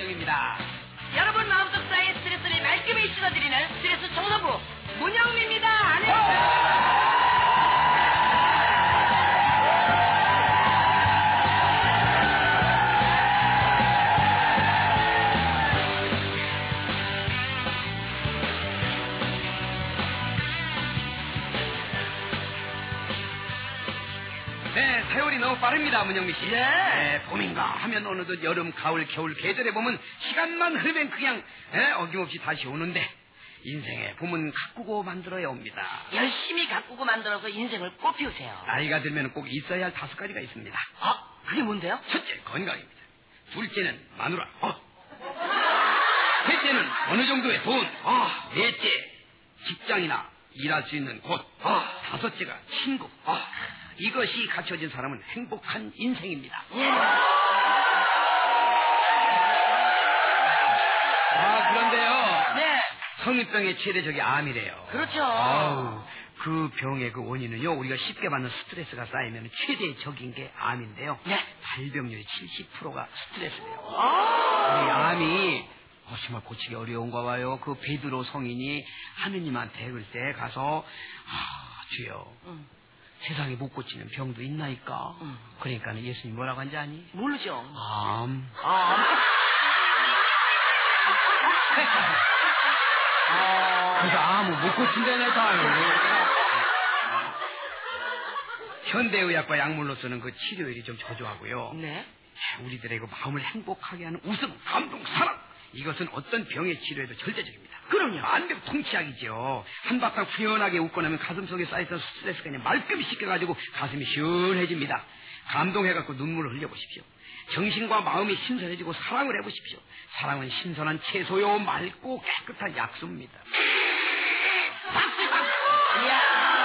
문영입니다. 여러분 마음속 사이의 스트레스를 말끔히 씻어드리는 스트레스 청소부 문영입니다. 네, 세월이 너무 빠릅니다, 문영미 씨. 네, 봄인가 하면 어느덧 여름, 가을, 겨울 계절에 보면 시간만 흐르면 그냥 어김없이 다시 오는데 인생의 봄은 가꾸고 만들어야 옵니다. 열심히 가꾸고 만들어서 인생을 꽃피우세요. 나이가 들면 꼭 있어야 할 5가지가 있습니다. 그게 뭔데요? 첫째, 건강입니다. 둘째는 마누라. 셋째는 어느 정도의 돈. 넷째, 직장이나 일할 수 있는 곳. 다섯째가 친구. 이것이 갖춰진 사람은 행복한 인생입니다. 그런데요. 네. 성인병의 최대적이 암이래요. 그렇죠. 그 병의 그 원인은요, 우리가 쉽게 받는 스트레스가 쌓이면 최대의 적인 게 암인데요. 네. 발병률이 70%가 스트레스래요. 우리 암이 정말 고치기 어려운가 봐요. 그 베드로 성인이 하느님한테 글쎄 가서 주여 세상에 못 고치는 병도 있나이까? 그러니까 예수님 뭐라고 한지 아니? 모르죠. 그래서 암은 못 고친다니까요. 현대의학과 약물로서는 그 치료율이 좀 저조하고요. 네. 우리들의 그 마음을 행복하게 하는 웃음, 감동, 사랑, 이것은 어떤 병의 치료에도 절대적입니다. 그럼요. 완벽 통치약이죠. 한바탕 후련하게 웃고 나면 가슴 속에 쌓였던 스트레스가 그냥 말끔히 씻겨가지고 가슴이 시원해집니다. 감동해갖고 눈물을 흘려보십시오. 정신과 마음이 신선해지고 사랑을 해보십시오. 사랑은 신선한 채소요, 맑고 깨끗한 약수입니다. 이야,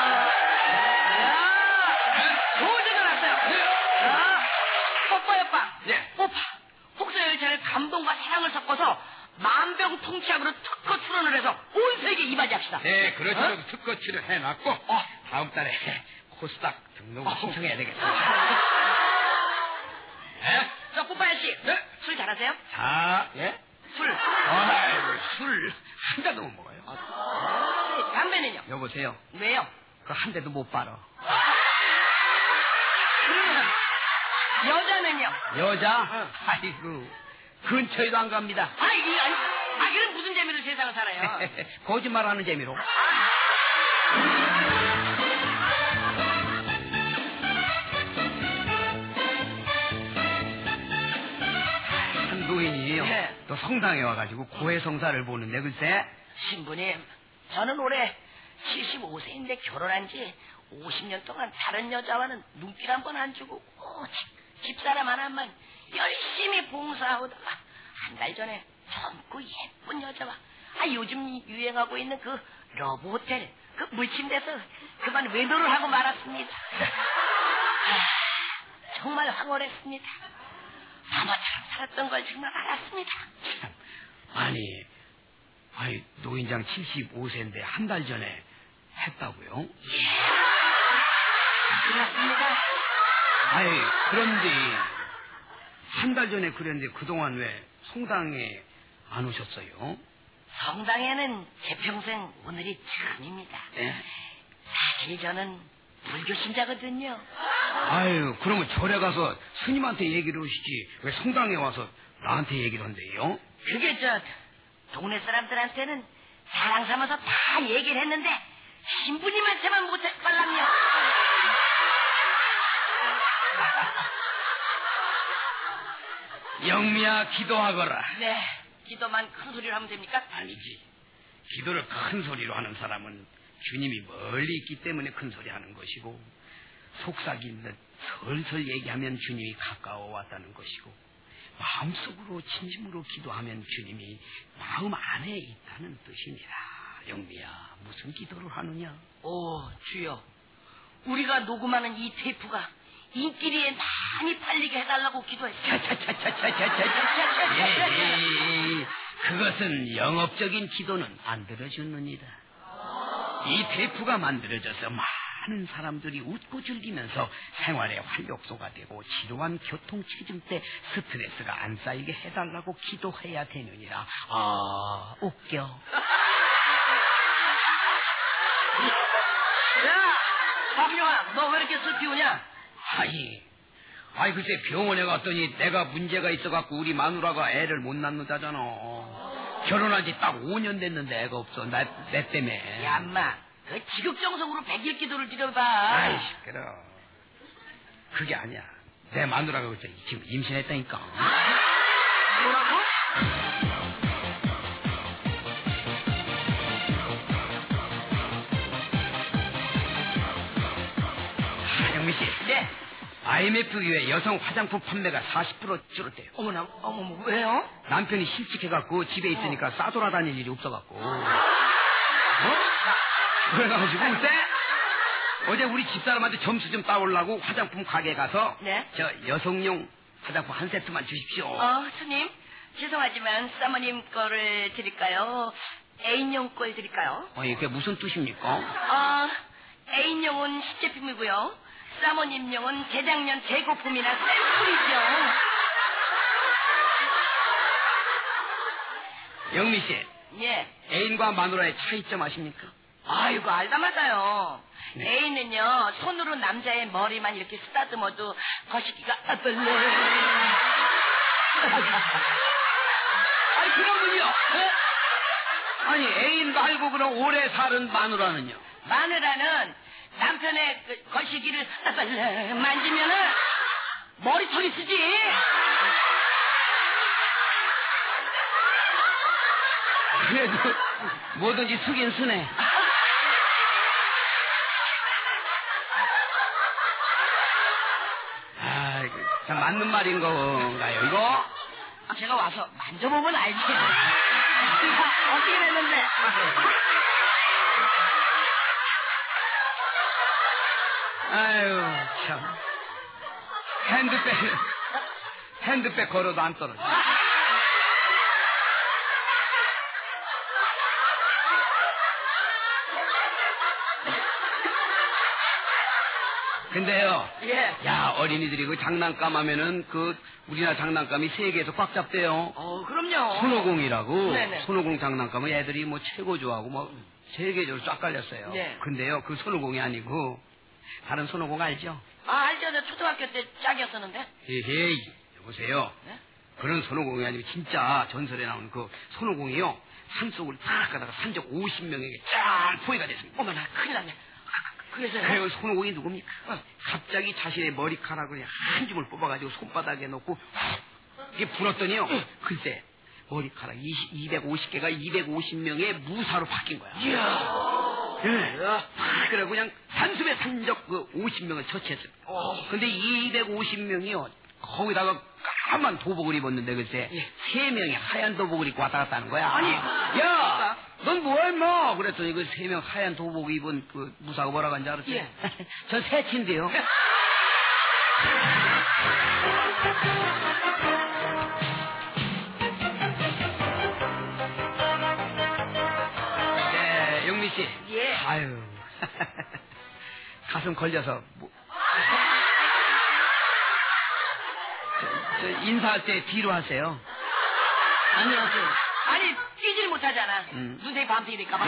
좋은 생각 났어요. 뽀뽀. 네. 폭소열차를 감동과 사랑을 섞어서 만병통치약으로 특허 출원을 해서 온 세계 이바지합시다. 네, 그렇죠. 특허 출원해놨고 다음 달에 코스닥 등록을 신청해야 되겠다. 네? 저 뽀빠야 씨, 네? 술 잘하세요? 예? 술. 술 한 잔도 못 먹어요. 담배는요? 여보세요. 왜요? 그 한 대도 못 빨아. 여자는요? 여자? 아이고, 근처에도 안 갑니다. 그럼 무슨 재미로 세상을 살아요? 거짓말하는 재미로. 한 노인이요. 네. 또 성당에 와가지고 고해성사를 보는데 글쎄. 신부님, 저는 올해 75세인데 결혼한 지 50년 동안 다른 여자와는 눈길 한 번 안 주고 집사람 하나만 열심히 봉사하다가 한 달 전에 젊고 예쁜 여자와 요즘 유행하고 있는 그 러브호텔 그 물침대에서 그만 외도를 하고 말았습니다. 정말 황홀했습니다. 바보처럼 살았던 걸 정말 알았습니다. 아니 노인장 75세인데 한 달 전에 했다고요? 그렇습니다. 그런데 한 달 전에 그랬는데 그동안 왜 성당에 안 오셨어요? 성당에는 제 평생 오늘이 처음입니다. 네? 사실 저는 불교 신자거든요. 그러면 절에 가서 스님한테 얘기를 하시지 왜 성당에 와서 나한테 얘기를 한대요? 그게 동네 사람들한테는 사랑 삼아서 다 얘기를 했는데 신부님한테만 못했걸랑요. 영미야, 기도하거라. 네, 기도만 큰 소리로 하면 됩니까? 아니지. 기도를 큰 소리로 하는 사람은 주님이 멀리 있기 때문에 큰 소리 하는 것이고, 속삭인 듯 설설 얘기하면 주님이 가까워 왔다는 것이고, 마음속으로 진심으로 기도하면 주님이 마음 안에 있다는 뜻입니다. 영미야, 무슨 기도를 하느냐? 주여, 우리가 녹음하는 이 테이프가 인기리에 많이 팔리게 해달라고 기도했어요. 그것은 영업적인 기도는 안 들어주느니라. 이 테이프가 만들어져서 많은 사람들이 웃고 즐기면서 생활의 활력소가 되고 지루한 교통체증 때 스트레스가 안 쌓이게 해달라고 기도해야 되느니라. 아, 웃겨. 야, 박용아, 너 왜 이렇게 술 피우냐? 아이 글쎄 병원에 갔더니 내가 문제가 있어갖고 우리 마누라가 애를 못 낳는다잖아. 결혼한 지 딱 5년 됐는데 애가 없어. 내 때문에. 야, 인마, 그 지극정성으로 100일 기도를 드려봐. 아이 시끄러. 그게 아니야. 내 마누라가 그때 지금 임신했다니까. 뭐라고? 영미 씨. 네. IMF 이후에 여성 화장품 판매가 40% 줄었대요. 어머나, 왜요? 남편이 실직해갖고 집에 있으니까 싸돌아다닐 일이 없어갖고. 그래가지고 글쎄 어제 우리 집사람한테 점수 좀 따오려고 화장품 가게에 가서 네? 저 여성용 화장품 한 세트만 주십시오. 손님, 죄송하지만 사모님 거를 드릴까요? 애인용 걸 드릴까요? 이게 무슨 뜻입니까? 애인용은 신제품이고요. 사모님용은 재작년 재고품이나 샘플이죠. 영미 씨. 예. 애인과 마누라의 차이점 아십니까? 아이고, 알다마다요. 네. 애인은요, 손으로 남자의 머리만 이렇게 쓰다듬어도 거시기가 아플래. 아니 그러군요. 아니 애인 말고 그럼 오래 사는 마누라는요? 마누라는 남편의 그 거시기를 만지면은 머리털이 쓰지. 그래도 뭐든지 쓰긴 쓰네. 참 맞는 말인 건가요 이거? 제가 와서 만져보면 알지. 어떻게 됐는데? 아유 참 핸드백 걸어도 안 떨어져. 근데요. 예. 야 어린이들이 그 장난감 하면은 그 우리나라 장난감이 세계에서 꽉 잡대요. 그럼요. 손오공이라고. 네네. 손오공 장난감은 애들이 뭐 최고 좋아하고 뭐 세계적으로 쫙 깔렸어요. 네. 근데요 그 손오공이 아니고 다른 손오공 알죠? 알죠. 저 초등학교 때 짝이었었는데. 헤헤이 여보세요. 네? 그런 손오공이 아니고 진짜 전설에 나오는 그 손오공이요 산속을 딱 가다가 산적 50명에게 쫙 포위가 됐습니다. 어머나, 큰일 났네. 그래서요? 그래서 손오공이 누굽니까? 갑자기 자신의 머리카락을 한 줌을 뽑아가지고 손바닥에 놓고 이게 불었더니요. 글쎄 머리카락 250개가 250명의 무사로 바뀐 거야. 이야. 네. 그래 그냥 단숨에 산적 그 50명을 처치했어요. 근데 250명이요 거기다가 까만 도복을 입었는데 글쎄 3명이 하얀 도복을 입고 왔다 갔다 하는 거야. 아니, 야, 넌 뭐야 임마? 그랬더니 그 3명 하얀 도복 입은 그 무사가 뭐라고 한지 알았어요? 예. 저 새치인데요. 네, 영미 씨. 예. 아유, 가슴 걸려서 저 인사할 때 뒤로 하세요. 안녕하세요. 아니, 뛰질 못하잖아. 눈에 밤새니까.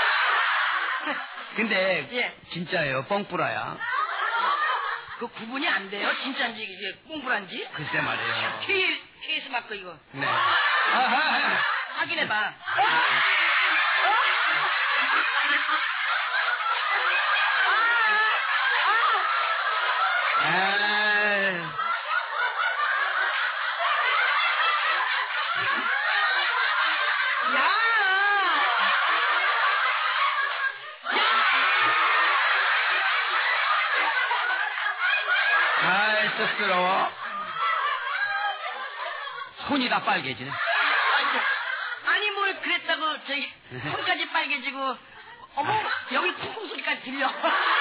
근데 예. 진짜예요. 뻥뿌라야. 그 구분이 안 돼요? 진짜인지 이게 꽁불한지? 글쎄 말이에요. 케이스 마크 이거. 네. 확인해봐. 아이, 쑥스러워. 손이 다 빨개지네. 아니 뭘 그랬다고 저기 손까지 빨개지고 어머 여기 쿵쿵 소리까지 들려.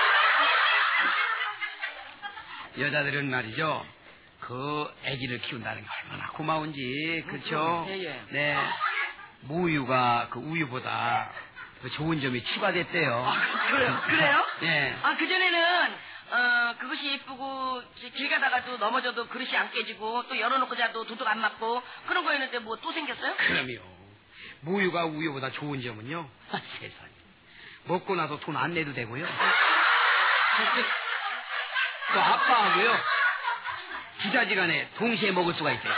여자들은 말이죠. 그 아기를 키운다는 게 얼마나 고마운지 그렇죠? 예. 네. 모유가 그 우유보다 그 좋은 점이 추가됐대요. 그래요? 예. 그전에는, 그것이 예쁘고, 길 가다가도 넘어져도 그릇이 안 깨지고, 또 열어놓고 자도 도둑 안 맞고, 그런 거였는데 뭐 또 생겼어요? 그럼요. 모유가 우유보다 좋은 점은요. 세상에. 먹고 나서 돈 안 내도 되고요. 또 아빠하고요. 부자지간에 동시에 먹을 수가 있대요.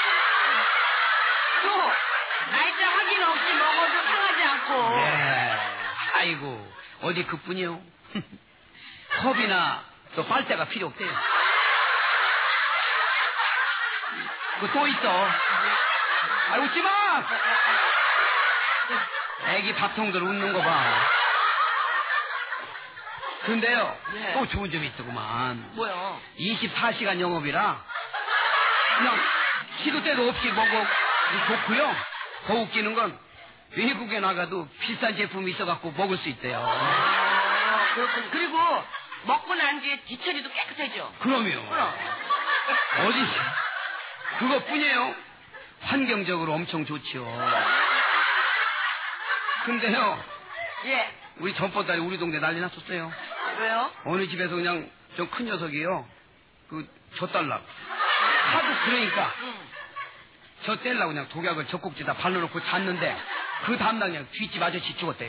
또, 날짜 확인 없이 먹어도 상하지 않고. 네. 아이고, 어디 그뿐이요. 컵이나 또 빨대가 필요 없대요. 그거 또 있어. 웃지 마! 애기 밥통들 웃는 거 봐. 근데요, 네. 또 좋은 점이 있더구만. 뭐요? 24시간 영업이라 그냥 시도 때도 없이 먹어 좋고요. 더 웃기는 건 외국에 나가도 비싼 제품이 있어갖고 먹을 수 있대요. 그렇군. 그리고 먹고 난 뒤에 뒤처리도 깨끗해져. 그럼요. 그럼. 어디 그것뿐이에요. 환경적으로 엄청 좋지요. 근데요, 예. 우리 전보따리 우리 동네 난리 났었어요. 왜요? 어느 집에서 그냥 좀 큰 녀석이요. 젖달라고. 하도 그러니까 저 떼려고 그냥 독약을 젖꼭지다 발라놓고 잤는데 그 다음날 그냥 뒷집 아저씨 죽었대요.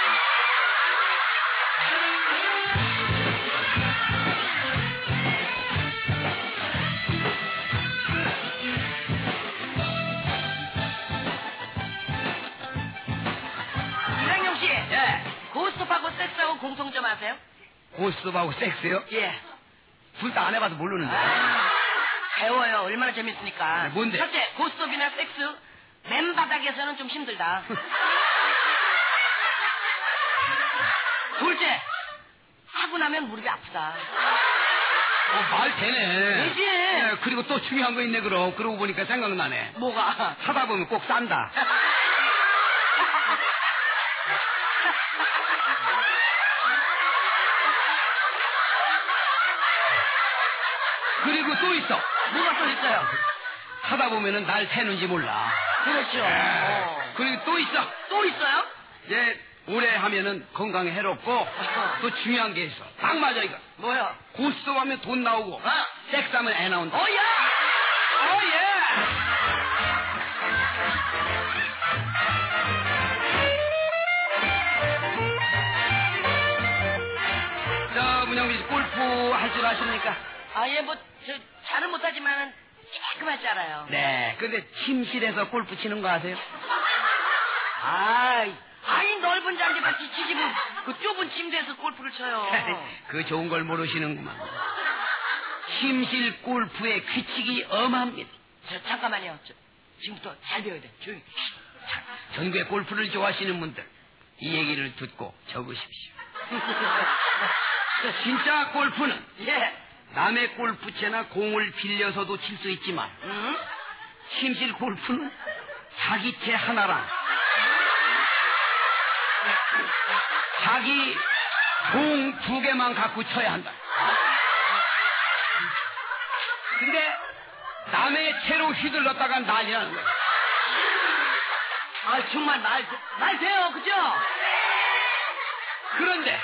이상용 씨. 예. 고스톱하고 섹스하고 공통점 아세요? 고스톱하고 섹스요? 예. 둘 다 안 해봐서 모르는데. 배워요. 얼마나 재밌으니까. 네, 뭔데? 첫째, 고스톱이나 섹스 맨바닥에서는 좀 힘들다. 둘째, 하고 나면 무릎이 아프다. 말 되네. 되지. 예, 그리고 또 중요한 거 있네, 그럼. 그러고 보니까 생각나네. 뭐가? 하다 보면 꼭 싼다. 그리고 또 있어. 뭐가 또 있어요? 하다 보면은 날 새는지 몰라. 그렇죠. 그리고 또 있어. 또 있어요? 이제 오래 하면은 건강에 해롭고 또 중요한 게 있어. 딱 맞아 이거. 뭐요? 고스톱 하면 돈 나오고 섹스하면 애 나온다. 야! 예. 저 문영민 씨 골프 할 줄 아십니까? 예, 잘은 못하지만 조금 할 줄 알아요. 네. 근데 침실에서 골프 치는 거 아세요? 아이, 넓은 잔디밭이 치지 뭐, 그 좁은 침대에서 골프를 쳐요. 그 좋은 걸 모르시는구만. 침실 골프의 규칙이 엄합니다. 잠깐만요. 지금부터 잘 배워야 돼. 조용히. 전국의 골프를 좋아하시는 분들, 이 얘기를 듣고 적으십시오. 진짜 골프는 예. 남의 골프채나 공을 빌려서도 칠 수 있지만 침실 골프는 자기 채 하나랑 자기 공 2개만 갖고 쳐야 한다. 근데 남의 채로 휘둘렀다가 난리 나는 거야. 정말 말 돼요, 그죠? 그런데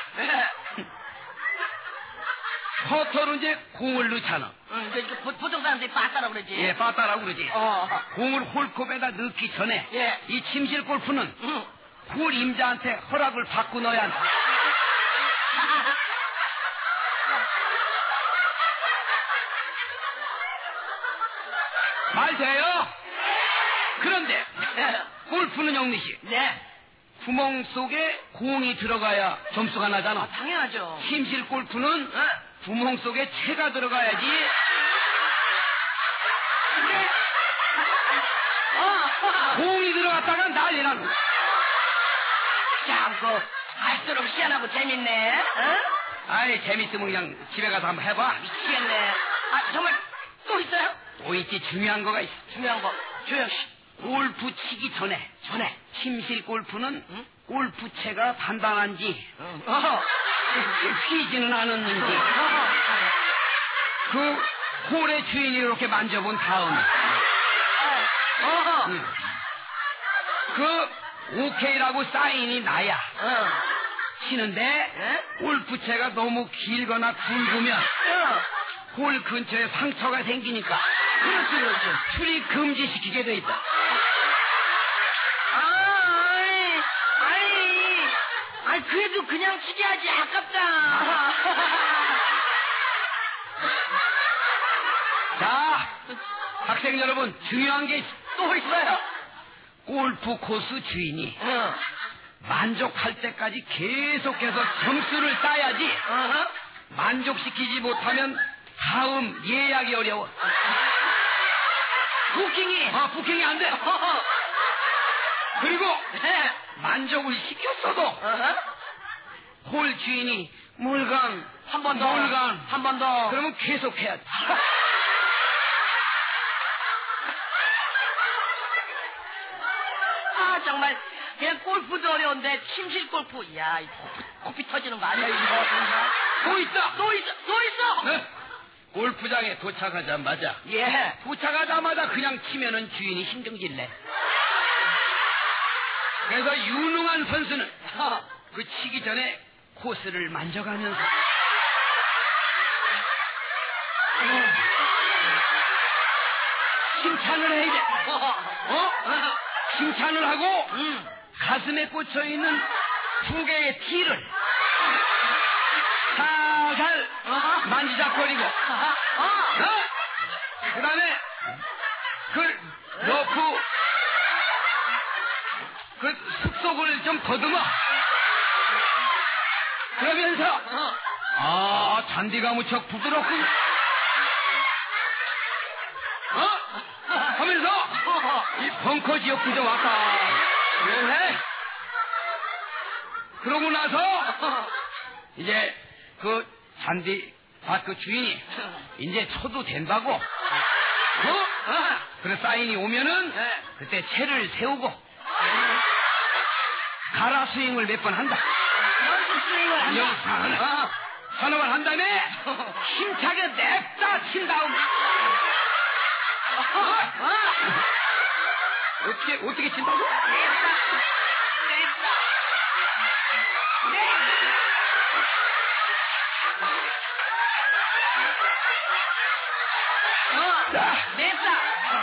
퍼터로 이제 공을 넣잖아. 보통 사람들이 빠따라 그러지. 예, 빠따라고 그러지. 공을 홀컵에다 넣기 전에 예. 이 침실 골프는 홀 임자한테 허락을 받고 넣어야 한다. 말 돼요? 그런데 골프는 영미 씨. 네. 구멍 속에 공이 들어가야 점수가 나잖아. 당연하죠. 침실 골프는 구멍 속에 채가 들어가야지. 공이 들어갔다가 난리 나는 거야. 참, 갈수록 희한하고 재밌네. 아이, 재밌으면 그냥 집에 가서 한번 해봐. 미치겠네. 정말 또 있어요? 또 있지, 중요한 거가 있어. 중요한 거. 조용히. 골프 치기 전에 침실 골프는 골프채가 단단한지 휘지는 않았는지 그 홀의 주인이 이렇게 만져본 다음 그 오케이라고 사인이 나야 치는데 예? 골프채가 너무 길거나 굵으면 홀 근처에 상처가 생기니까 그렇지. 출입 금지시키게 돼 있다. 아이, 그래도 그냥 치게 하지, 아깝다. 자, 학생 여러분, 중요한 게 또 있어요? 골프 코스 주인이 만족할 때까지 계속해서 점수를 따야지. 만족시키지 못하면 다음 예약이 어려워. 부킹이 안 돼. 그리고 만족을 시켰어도 홀 주인이 몰강 한 번 더. 한 번 더. 그러면 계속해야 돼. 정말 그냥 골프도 어려운데 침실 골프. 이야, 코피 터지는 거 아니야 이거? 또 있다. 또 있어. 네. 골프장에 도착하자마자 예. 도착하자마자 그냥 치면은 주인이 신경질내. 그래서 유능한 선수는 그 치기 전에 코스를 만져가면서 칭찬을 해야 돼. 칭찬을 하고 가슴에 꽂혀있는 두 개의 티를 살살 만지작거리고 그 다음에 그 러프 그 숲속을 좀 더듬어. 그러면서 잔디가 무척 부드럽군 하면서 이 벙커 지역부터 왔다. 그래? 그러고 나서 이제 그 잔디 밭 그 주인이 이제 쳐도 된다고 그래 사인이 오면은 그때 채를 세우고 가라 스윙을 몇 번 한다. 연습 스윙을 한다. 서너 번 한 다음에 힘차게 냅다 친 다음 어떻게 친다고? 냈다.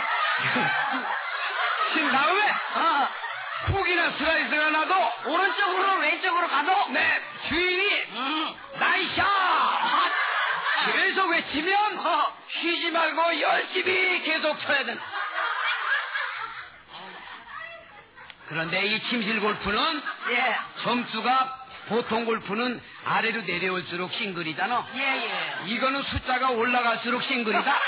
친 다음에 훅이나 슬라이스가 나도 오른쪽으로 왼쪽으로 가도 네 주인이 나이샷 계속 외치면 쉬지 말고 열심히 계속 쳐야 된다. 그런데 이 침실 골프는 점수가 보통 골프는 아래로 내려올수록 싱글이잖아. 이거는 숫자가 올라갈수록 싱글이다.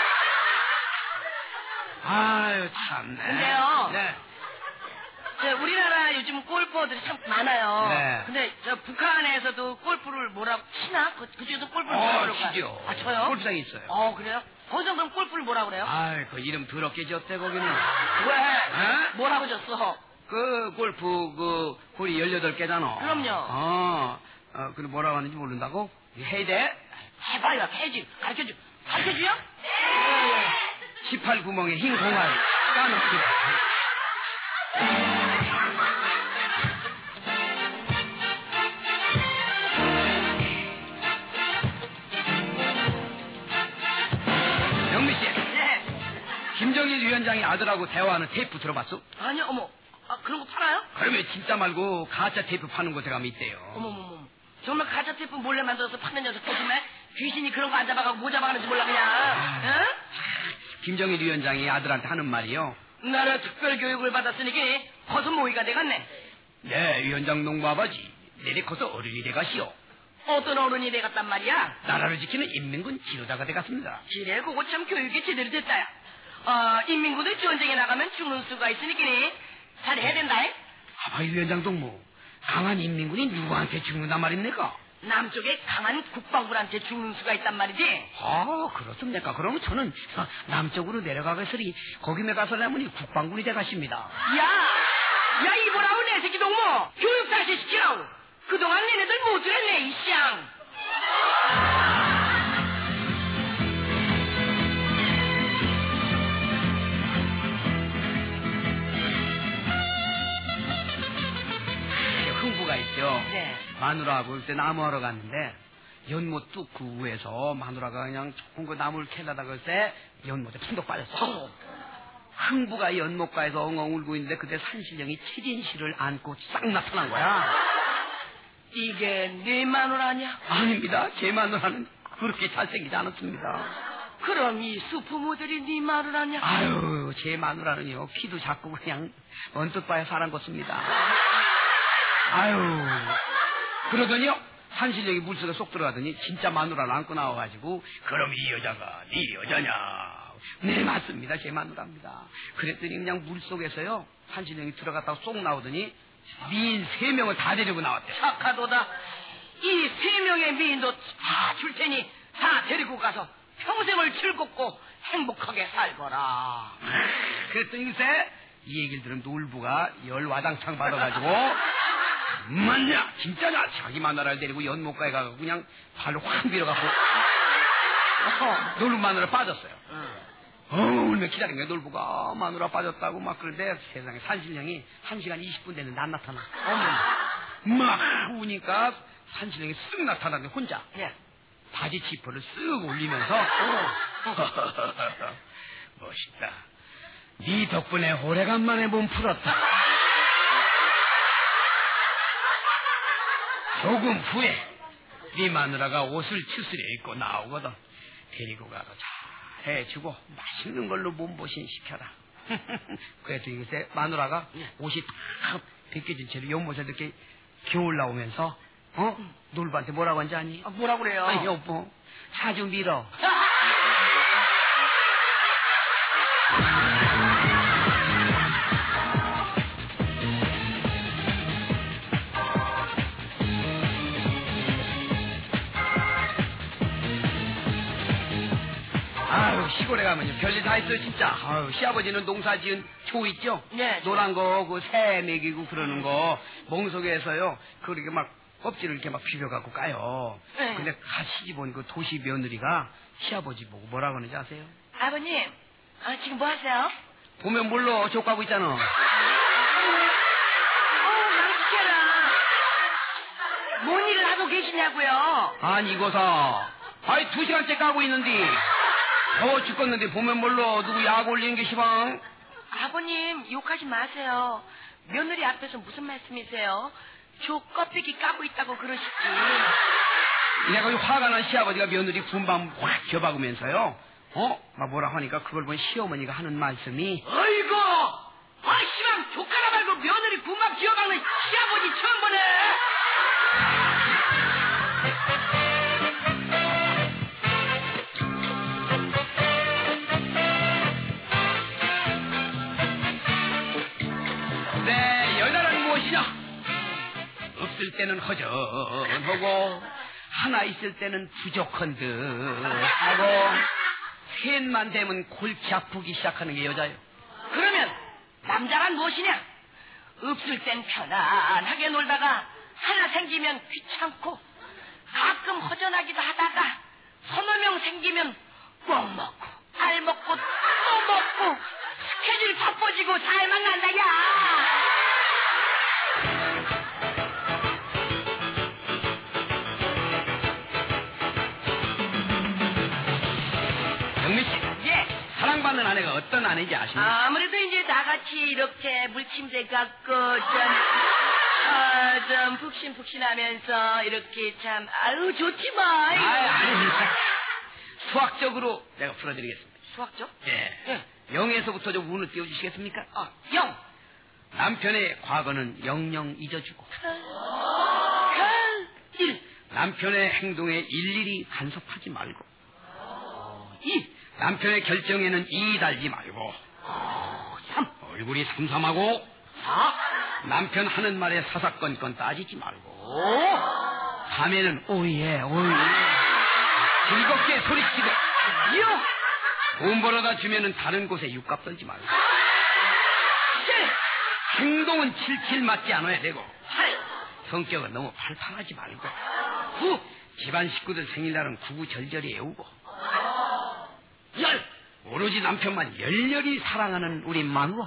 아유 참네. 근데요. 네. 우리나라 요즘 골퍼들이 참 많아요. 네. 근데 저 북한에서도 골프를 뭐라고 치나? 그쪽에서 골프를 뭐라고 치죠. 아, 쳐요? 골프장이 있어요. 그래요? 거기서 그럼 골프를 뭐라고 그래요? 아이, 그 이름 더럽게 졌대, 거기는. 왜? 뭐라고 졌어? 그 골프, 그, 홀이 18개잖아. 그럼요. 그 뭐라고 하는지 모른다고? 해야 돼? 해봐요, 해지. 가르쳐줘요? 18 구멍에 흰 공알 까놓기. 영미 씨. 김정일 위원장이 아들하고 대화하는 테이프 들어봤어? 아니요, 어머. 그런 거 팔아요? 그러면 진짜 말고 가짜 테이프 파는 곳에 가면 있대요. 어머머머. 정말 가짜 테이프 몰래 만들어서 파는 녀석 조심해. 귀신이 그런 거 안 잡아가고 뭐 잡아가는지 몰라 그냥. 응? 김정일 위원장이 아들한테 하는 말이요. 나라 특별 교육을 받았으니까 커서 모의가 돼갔네. 네, 위원장 농부 아버지. 내리 커서 어른이 돼가시오. 어떤 어른이 돼갔단 말이야? 나라를 지키는 인민군 지도자가 돼갔습니다. 그래, 그거 참 교육이 제대로 됐다야. 인민군들 전쟁에 나가면 죽는 수가 있으니까 잘해야 된다. 아바이 위원장 동무. 강한 인민군이 누구한테 죽는단 말입니까? 남쪽에 강한 국방부한테 죽는 수가 있단 말이지. 그렇습니까? 그러면 저는 남쪽으로 내려가겠으니 거기 가서 나면 국방군이 돼가십니다. 야 이보라고 내 새끼 동무. 교육 다시 시키라고. 그동안 얘네들 못 들었네 이쌍. 흥부가 있죠. 네. 마누라하고 그때 나무하러 갔는데 연못 뚝 그 위에서 마누라가 그냥 조금 그 나무를 캐다가 글쎄 연못에 푹 빠졌어. 흥부가 연못가에서 엉엉 울고 있는데 그때 산신령이 7인실을 안고 싹 나타난 거야. 이게 네 마누라냐? 아닙니다. 제 마누라는 그렇게 잘생기지 않았습니다. 그럼 이 수프 모델이 네 마누라냐? 아유, 제 마누라는요 키도 작고 그냥 언뜻 봐야 사람 같습니다. 아유, 그러더니요 산신령이 물속에 쏙 들어가더니 진짜 마누라를 안고 나와가지고 그럼 이 여자가 네 여자냐? 네 맞습니다. 제 마누라입니다. 그랬더니 그냥 물속에서요 산신령이 들어갔다가 쏙 나오더니 미인 3명을 다 데리고 나왔대. 착하도다. 이 3명의 미인도 다 줄 테니 다 데리고 가서 평생을 즐겁고 행복하게 살거라. 그랬더니 글쎄 이 얘기를 들은 놀부가 열와장창 받아가지고 맞냐 진짜냐 자기 마누라를 데리고 연못가에 가서 그냥 발로 확 밀어갖고 놀부 마누라 빠졌어요. 울며 기다린 거야. 놀부가 마누라 빠졌다고 막 그런데 세상에 산신령이 1시간 20분 됐는데 안 나타나. 막 우니까 산신령이 쓱 나타나는데 혼자 바지 지퍼를 쓱 올리면서 멋있다. 네 덕분에 오래간만에 몸 풀었다. 조금 후에 네 마누라가 옷을 추스려 입고 나오거든. 데리고 가서 잘 해주고 맛있는 걸로 몸보신 시켜라. 그래도 이것에 마누라가 옷이 탁 벗겨진 채로 연못에 이렇게 겨울 나오면서 놀부한테 뭐라고 한지 아니? 뭐라고 그래요? 아니 여보 자주 밀어. 아유 시골에 가면요 별일 다 있어요 진짜. 아유 시아버지는 농사 지은 초 있죠? 네. 노란 거 그 새 먹이고 그러는 거 멍석에서요 그렇게 막 껍질을 이렇게 막 비벼갖고 까요. 네. 근데 같이 본 그 도시 며느리가 시아버지 보고 뭐라고 하는지 아세요? 아버님, 지금 뭐 하세요? 보면 몰라 족 가고 있잖아. 망치켜라. 뭔 일을 하고 계시냐고요? 아니 이거사 아이 2시간째 까고 있는데 더워 죽겠는데 보면 몰라 누구 약 올리는 게 시방. 아버님 욕하지 마세요. 며느리 앞에서 무슨 말씀이세요? 저 껍데기 까고 있다고 그러시지. 내가 화가 난 시아버지가 며느리 군밤 확 겨박으면서요 막 뭐라 하니까 그걸 본 시어머니가 하는 말씀이 아이고 시방 조카라 말고 며느리 군밤 기어박는 시아버지 처음 보네. 내 여자는 무엇이냐? 없을 때는 허전하고 하나 있을 때는 부족한 듯 하고 셋만 되면 골치 아프기 시작하는 게 여자예요. 그러면 남자란 무엇이냐? 없을 땐 편안하게 놀다가 하나 생기면 귀찮고 가끔 허전하기도 하다가 서너 명 생기면 꼭 먹고 알 먹고 또 먹고 스케줄 바빠지고 살만 난다 야. 영미 씨, 예. 사랑받는 아내가 어떤 아내인지 아십니까? 아무래도 이제 나같이 이렇게 물침대 갖고 좀 푹신푹신하면서 이렇게 참 아유 좋지만. 아닙니다. 수학적으로 내가 풀어드리겠습니다. 수학적? 예. 0에서부터 좀 운을 띄워주시겠습니까? 0. 남편의 과거는 영영 잊어주고 1. 남편의 행동에 일일이 간섭하지 말고 2. 남편의 결정에는 이 달지 말고 3. 얼굴이 삼삼하고 4. 남편 하는 말에 사사건건 따지지 말고 3에는 오예 즐겁게 소리치고 6. 돈 벌어다 주면은 다른 곳에 육값 떨지 말고 7. 행동은 칠칠 맞지 않아야 되고 8. 성격은 너무 팔팔하지 말고 9. 집안 식구들 생일날은 구구절절히 애우고 10. 오로지 남편만 열렬히 사랑하는 우리 마누라.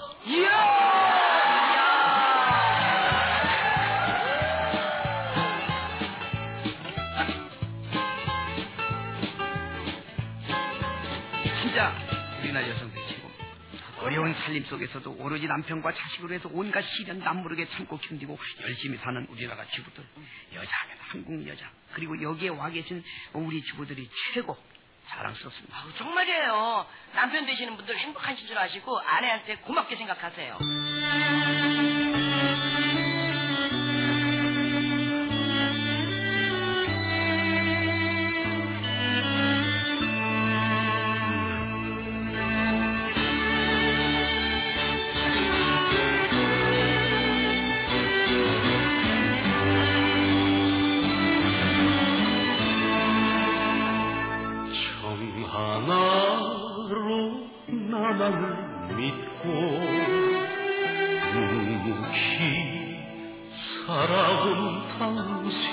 진짜 우리나라 여성들이 최고. 어려운 살림 속에서도 오로지 남편과 자식으로 해서 온갖 시련 남모르게 참고 견디고 열심히 사는 우리나라 주부들. 여자하면 한국 여자. 그리고 여기에 와 계신 우리 주부들이 최고 자랑스럽습니다. 정말이에요. 남편 되시는 분들 행복하신 줄 아시고 아내한테 고맙게 생각하세요. 하나로 나만을 믿고 묵묵히 살아온 당신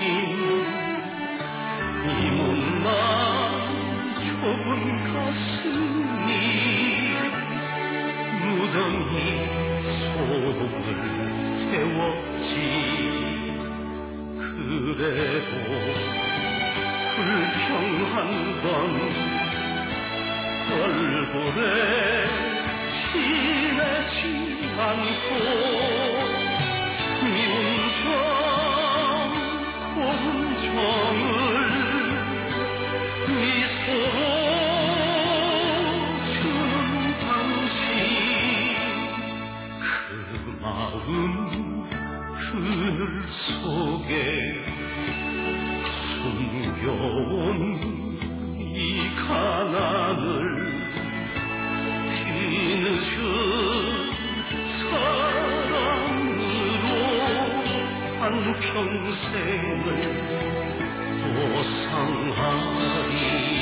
이 못난 좁은 가슴이 무던히 속을 태웠지. 그래도 불평한 건 얼굴에 지내지 않고 미운 정 고운 정을 미소로 주는 당신 그 마음 그늘 속에 숨겨온 이 가난을 뒤늦은 사랑으로 한평생을 보상하리.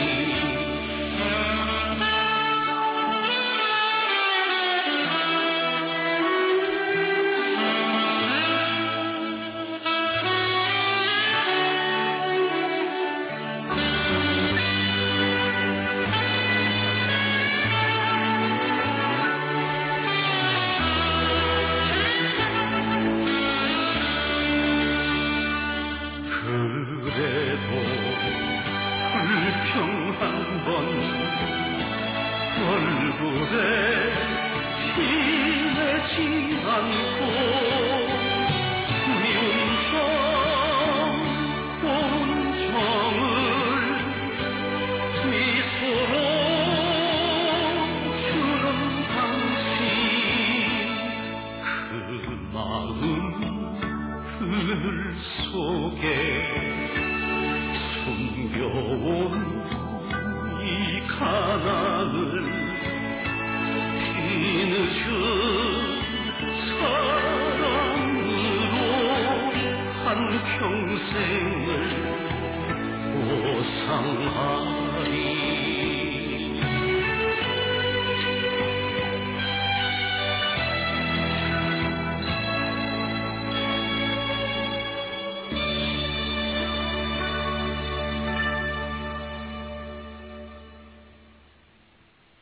얼굴에 티내지 않고 미운 정 고운 정을 미소로 주는 당신 그 마음 그늘 속에 숨겨온 이 가난을 뒤늦은 사랑으로 한평생을 보상하리.